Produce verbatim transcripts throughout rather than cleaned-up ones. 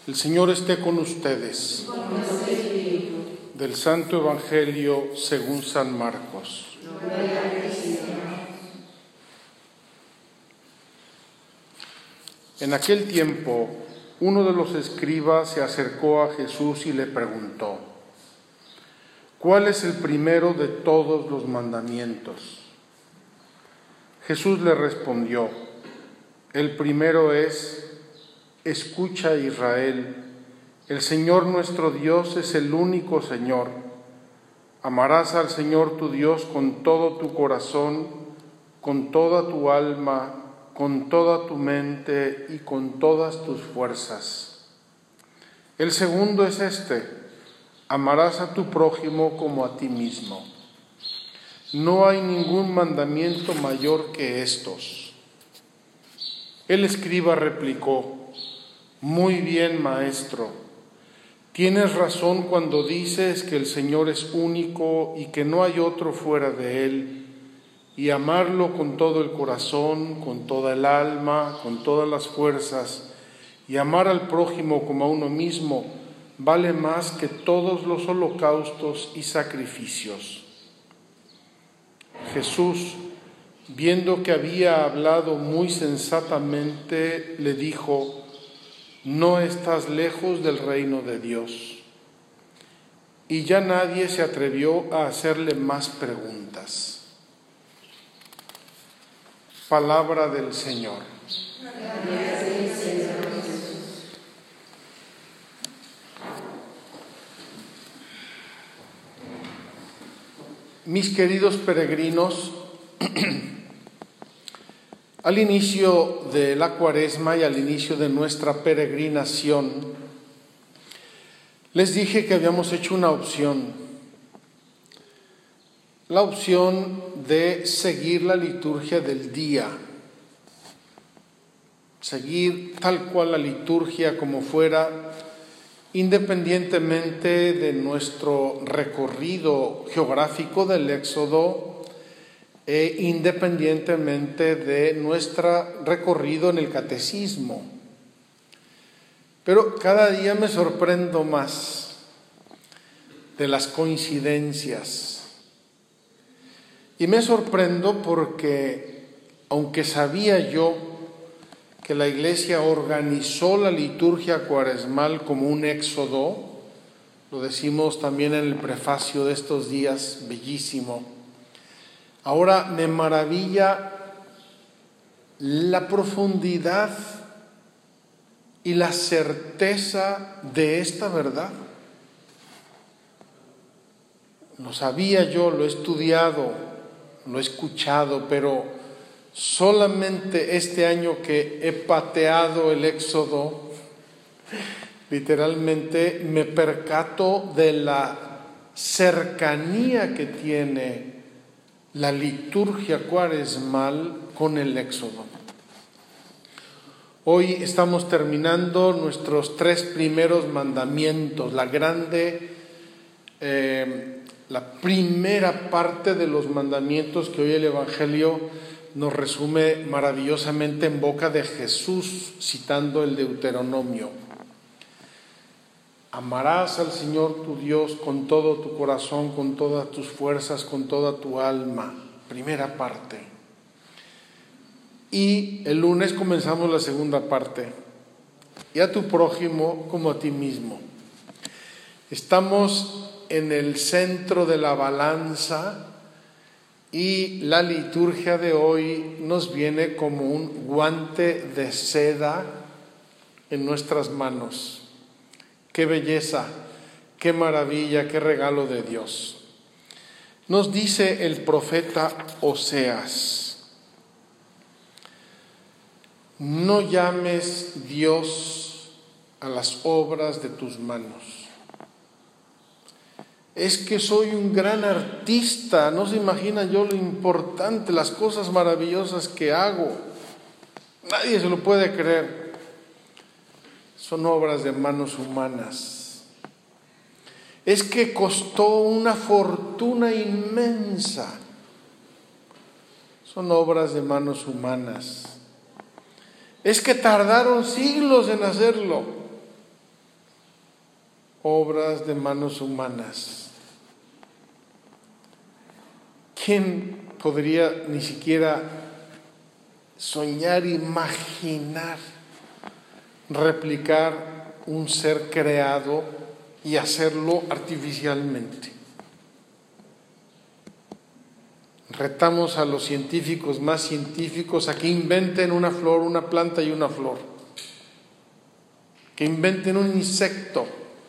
El Señor esté con ustedes. Del Santo Evangelio según San Marcos. En aquel tiempo, uno de los escribas se acercó a Jesús y le preguntó: ¿cuál es el primero de todos los mandamientos? Jesús le respondió: el primero es: escucha, Israel, el Señor nuestro Dios es el único Señor. Amarás al Señor tu Dios con todo tu corazón, con toda tu alma, con toda tu mente y con todas tus fuerzas. El segundo es este: amarás a tu prójimo como a ti mismo. No hay ningún mandamiento mayor que estos. El escriba replicó: muy bien, maestro. Tienes razón cuando dices que el Señor es único y que no hay otro fuera de Él, y amarlo con todo el corazón, con toda el alma, con todas las fuerzas, y amar al prójimo como a uno mismo, vale más que todos los holocaustos y sacrificios. Jesús, viendo que había hablado muy sensatamente, le dijo: no estás lejos del reino de Dios. Y ya nadie se atrevió a hacerle más preguntas. Palabra del Señor. Mis queridos peregrinos, al inicio de la Cuaresma y al inicio de nuestra peregrinación, les dije que habíamos hecho una opción, la opción de seguir la liturgia del día, seguir tal cual la liturgia como fuera, independientemente de nuestro recorrido geográfico del Éxodo, e independientemente de nuestro recorrido en el catecismo. Pero cada día me sorprendo más de las coincidencias. Y me sorprendo porque, aunque sabía yo que la Iglesia organizó la liturgia cuaresmal como un éxodo, lo decimos también en el prefacio de estos días, bellísimo, ahora me maravilla la profundidad y la certeza de esta verdad. Lo sabía yo, lo he estudiado, lo he escuchado, pero solamente este año que he pateado el Éxodo, literalmente me percato de la cercanía que tiene la liturgia cuaresmal con el Éxodo. Hoy estamos terminando nuestros tres primeros mandamientos, la grande, eh, la primera parte de los mandamientos que hoy el Evangelio nos resume maravillosamente en boca de Jesús, citando el Deuteronomio. Amarás al Señor tu Dios con todo tu corazón, con todas tus fuerzas, con toda tu alma. Primera parte. Y el lunes comenzamos la segunda parte. Y a tu prójimo como a ti mismo. Estamos en el centro de la balanza y la liturgia de hoy nos viene como un guante de seda en nuestras manos. ¡Qué belleza! ¡Qué maravilla! ¡Qué regalo de Dios! Nos dice el profeta Oseas: no llames Dios a las obras de tus manos. Es que soy un gran artista, no se imagina yo lo importante, las cosas maravillosas que hago. Nadie se lo puede creer. Son obras de manos humanas. Es que costó una fortuna inmensa. Son obras de manos humanas. Es que tardaron siglos en hacerlo. obras de manos humanas. ¿Quién podría ni siquiera soñar, imaginar, replicar un ser creado y hacerlo artificialmente? Retamos a los científicos más científicos a que inventen una flor, una planta y una flor, que inventen un insecto.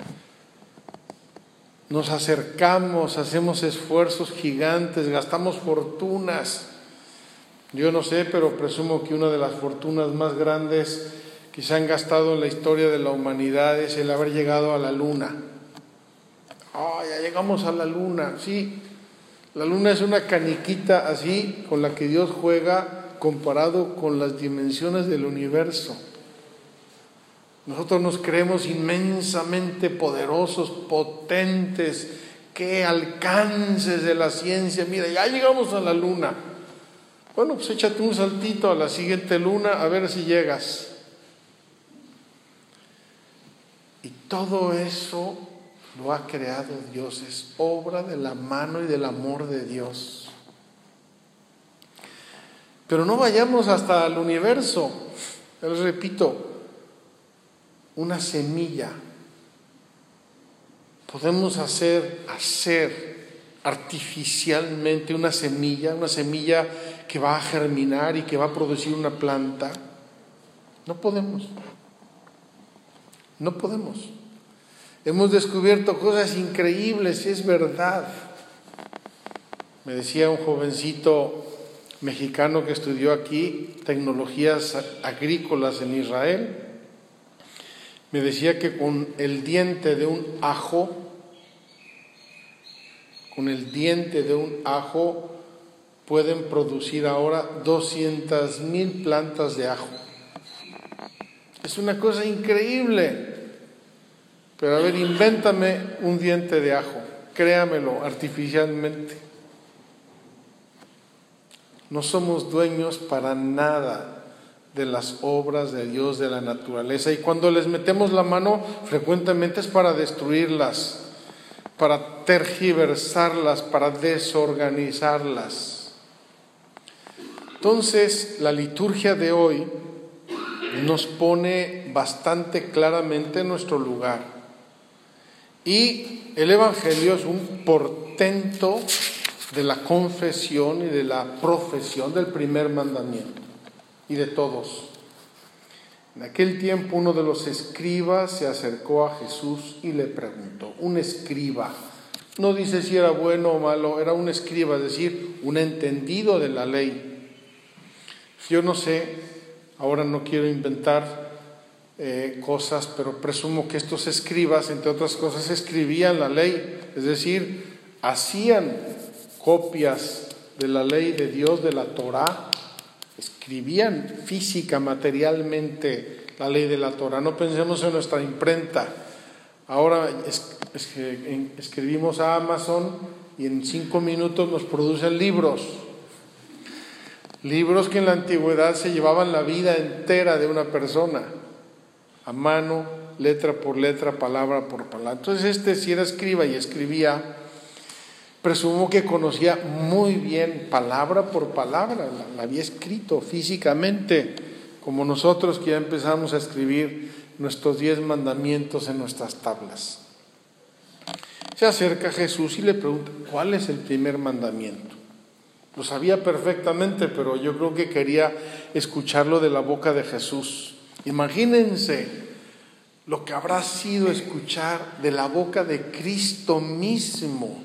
Nos acercamos, hacemos esfuerzos gigantes, gastamos fortunas. Yo no sé, pero presumo que una de las fortunas más grandes que se han gastado en la historia de la humanidad es el haber llegado a la luna. Oh, ya llegamos a la luna, sí. La luna es una caniquita así con la que Dios juega comparado con las dimensiones del universo. Nosotros nos creemos inmensamente poderosos, potentes, qué alcances de la ciencia. Mira, ya llegamos a la luna. Bueno, pues échate un saltito a la siguiente luna a ver si llegas. Y todo eso lo ha creado Dios, es obra de la mano y del amor de Dios. Pero no vayamos hasta el universo. Les repito, una semilla. Podemos hacer, hacer artificialmente una semilla, una semilla que va a germinar y que va a producir una planta. No podemos. No podemos. Hemos descubierto cosas increíbles, es verdad. Me decía un jovencito mexicano que estudió aquí tecnologías agrícolas en Israel, me decía que con el diente de un ajo, con el diente de un ajo pueden producir ahora doscientas mil plantas de ajo. Es una cosa increíble. Pero a ver, invéntame un diente de ajo, créamelo artificialmente. No somos dueños para nada de las obras de Dios, de la naturaleza, y cuando les metemos la mano frecuentemente es para destruirlas, para tergiversarlas, para desorganizarlas. Entonces, la liturgia de hoy nos pone bastante claramente en nuestro lugar. Y el Evangelio es un portento de la confesión y de la profesión del primer mandamiento y de todos. En aquel tiempo uno de los escribas se acercó a Jesús y le preguntó. Un escriba, no dice si era bueno o malo, era un escriba, es decir, un entendido de la ley. Yo no sé, ahora no quiero inventar Eh, cosas, pero presumo que estos escribas, entre otras cosas, escribían la ley, es decir, hacían copias de la ley de Dios, de la Torá, escribían física, materialmente la ley de la Torá. No pensemos en nuestra imprenta. Ahora es, es que escribimos a Amazon y en cinco minutos nos producen libros. Libros que en la antigüedad se llevaban la vida entera de una persona, a mano, letra por letra, palabra por palabra. Entonces este si era escriba y escribía, presumo que conocía muy bien palabra por palabra, la, la había escrito físicamente, como nosotros que ya empezamos a escribir nuestros diez mandamientos en nuestras tablas. Se acerca a Jesús y le pregunta, ¿cuál es el primer mandamiento? Lo sabía perfectamente, pero yo creo que quería escucharlo de la boca de Jesús. Imagínense lo que habrá sido escuchar de la boca de Cristo mismo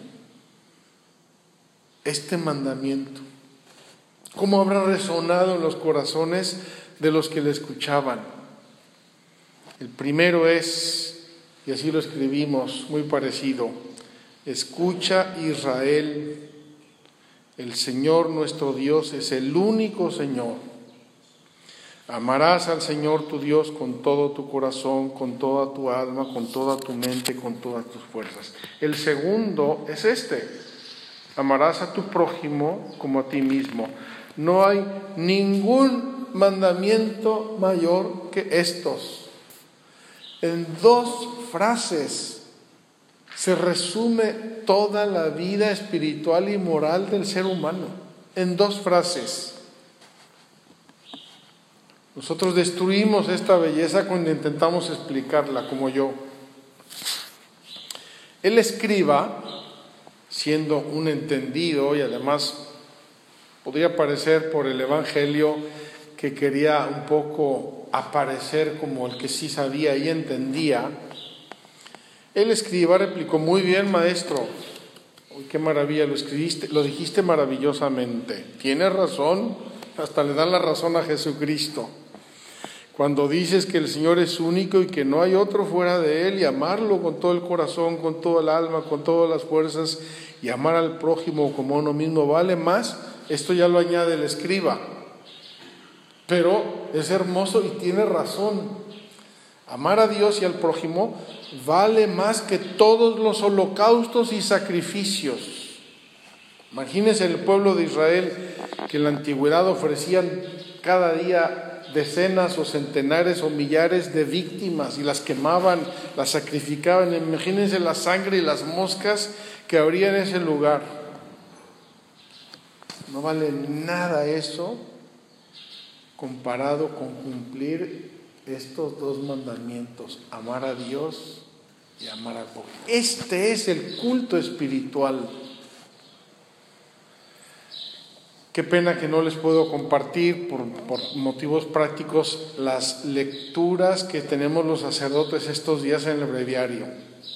este mandamiento. ¿Cómo habrá resonado en los corazones de los que le escuchaban? El primero es, y así lo escribimos, muy parecido: escucha, Israel, el Señor nuestro Dios es el único Señor. Amarás al Señor tu Dios con todo tu corazón, con toda tu alma, con toda tu mente, con todas tus fuerzas. El segundo es este: amarás a tu prójimo como a ti mismo. No hay ningún mandamiento mayor que estos. En dos frases se resume toda la vida espiritual y moral del ser humano en dos frases. Nosotros destruimos esta belleza cuando intentamos explicarla, como yo. El escriba, siendo un entendido y además podría parecer por el Evangelio que quería un poco aparecer como el que sí sabía y entendía, el escriba replicó: muy bien, maestro, uy, qué maravilla, lo escribiste, lo dijiste maravillosamente, tienes razón, hasta le dan la razón a Jesucristo. Cuando dices que el Señor es único y que no hay otro fuera de Él, y amarlo con todo el corazón, con todo el alma, con todas las fuerzas, y amar al prójimo como a uno mismo vale más, esto ya lo añade el escriba. Pero es hermoso y tiene razón. Amar a Dios y al prójimo vale más que todos los holocaustos y sacrificios. Imagínense el pueblo de Israel, que en la antigüedad ofrecían cada día decenas o centenares o millares de víctimas y las quemaban, las sacrificaban. Imagínense la sangre y las moscas que habría en ese lugar. No vale nada eso comparado con cumplir estos dos mandamientos: amar a Dios y amar al prójimo. Este es el culto espiritual. Qué pena que no les puedo compartir por, por motivos prácticos las lecturas que tenemos los sacerdotes estos días en el breviario.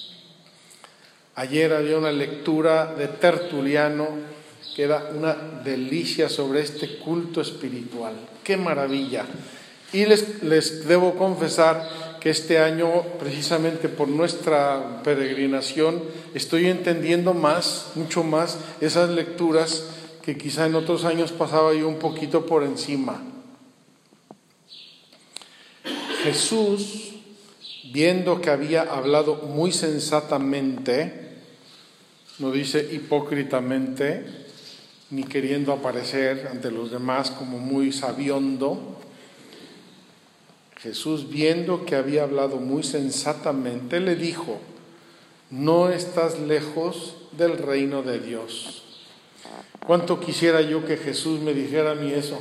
Ayer había una lectura de Tertuliano que era una delicia sobre este culto espiritual. ¡Qué maravilla! Y les, les debo confesar que este año, precisamente por nuestra peregrinación, estoy entendiendo más, mucho más, esas lecturas que quizá en otros años pasaba yo un poquito por encima. Jesús, viendo que había hablado muy sensatamente, no dice hipócritamente, ni queriendo aparecer ante los demás como muy sabiondo. Jesús, viendo que había hablado muy sensatamente, le dijo: no estás lejos del reino de Dios. ¿Cuánto quisiera yo que Jesús me dijera a mí eso?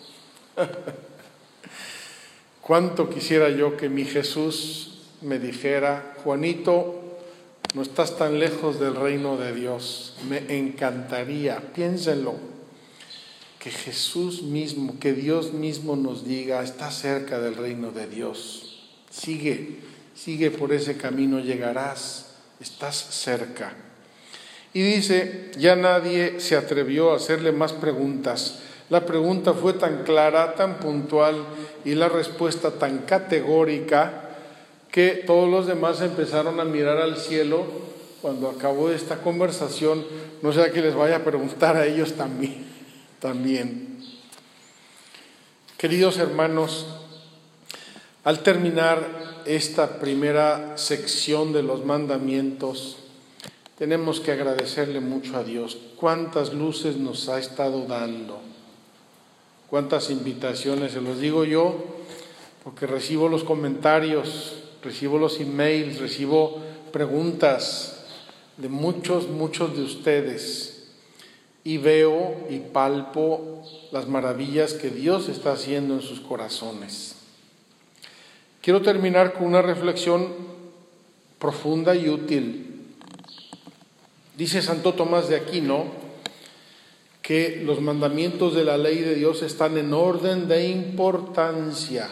¿Cuánto quisiera yo que mi Jesús me dijera: Juanito, no estás tan lejos del reino de Dios? Me encantaría, piénsenlo, que Jesús mismo, que Dios mismo nos diga: estás cerca del reino de Dios, sigue, sigue por ese camino, llegarás, estás cerca. Y dice, ya nadie se atrevió a hacerle más preguntas. La pregunta fue tan clara, tan puntual, y la respuesta tan categórica, que todos los demás empezaron a mirar al cielo cuando acabó esta conversación. No sea que les vaya a preguntar a ellos también. también. Queridos hermanos, al terminar esta primera sección de los mandamientos, tenemos que agradecerle mucho a Dios. Cuántas luces nos ha estado dando, cuántas invitaciones, se los digo yo, porque recibo los comentarios, recibo los emails, recibo preguntas de muchos, muchos de ustedes, y veo y palpo las maravillas que Dios está haciendo en sus corazones. Quiero terminar con una reflexión profunda y útil. Dice Santo Tomás de Aquino que los mandamientos de la ley de Dios están en orden de importancia.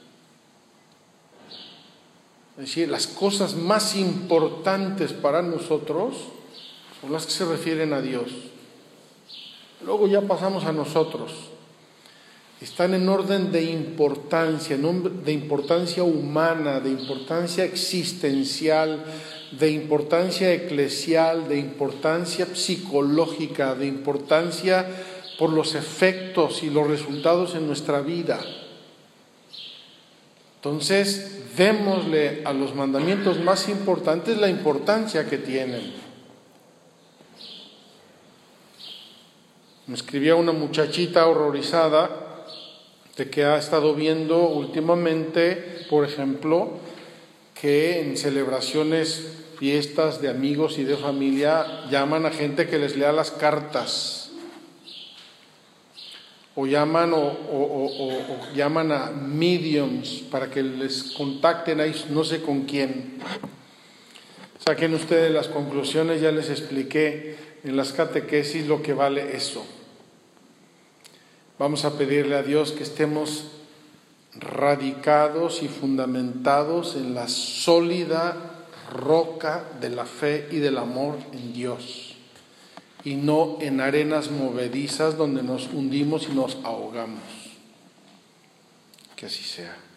Es decir, las cosas más importantes para nosotros son las que se refieren a Dios. Luego ya pasamos a nosotros. Están en orden de importancia, de importancia humana, de importancia existencial, de importancia eclesial, de importancia psicológica, de importancia por los efectos y los resultados en nuestra vida. Entonces, démosle a los mandamientos más importantes la importancia que tienen. Me escribía una muchachita horrorizada de que ha estado viendo últimamente, por ejemplo, que en celebraciones fiestas de amigos y de familia, llaman a gente que les lea las cartas, o llaman, o, o, o, o llaman a mediums para que les contacten ahí no sé con quién. Saquen ustedes las conclusiones, ya les expliqué en las catequesis lo que vale eso. Vamos a pedirle a Dios que estemos radicados y fundamentados en la sólida roca de la fe y del amor en Dios, y no en arenas movedizas donde nos hundimos y nos ahogamos. Que así sea.